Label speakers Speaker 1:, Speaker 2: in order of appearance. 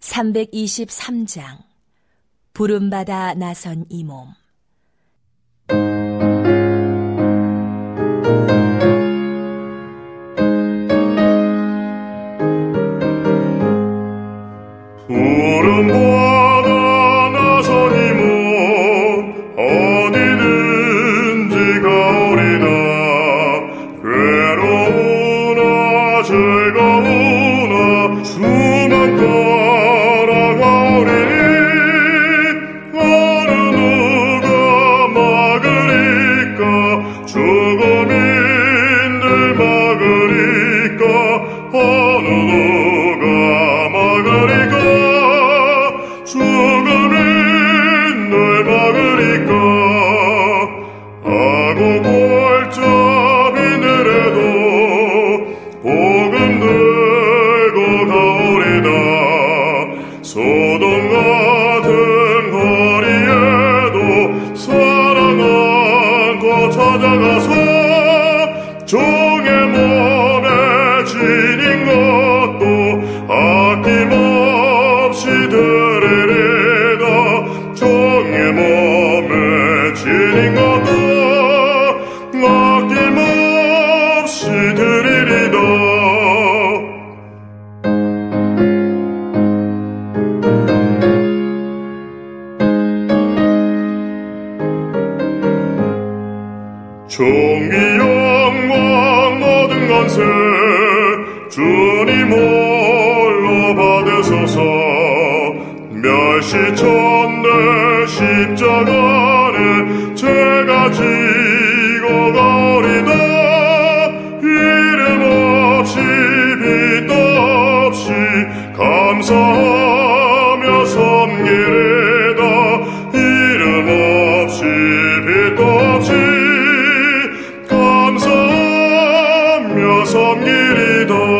Speaker 1: 323장 부름받아 나선 이 몸.
Speaker 2: 부름받아 나선 이 몸 어디든지 가오리다. 괴로우나 즐거우나 수만 따라가오리니 어느 누가 막으리까. 죽음인들 막으리까. 어느 누가 막으리까. 죽음인들 막으리까. 하고 골짜기들에도 복음 들고 가오리다. 소돔 같은 거리에도 사랑 안고 찾아가서 종의 몸에 지닌 것도 아낌없이 드리리다. 종의 몸에 지닌 것도 아낌없이 드리리다. 종기 영광 모든 권세 주님 홀로 받으소서. 멸시천대 십자가를 제가 지고 가오리다. 이름 없이 빛도 없이 감사하며 섬기리다. 이름 없이 빛도 없이 감사하며 섬기리다.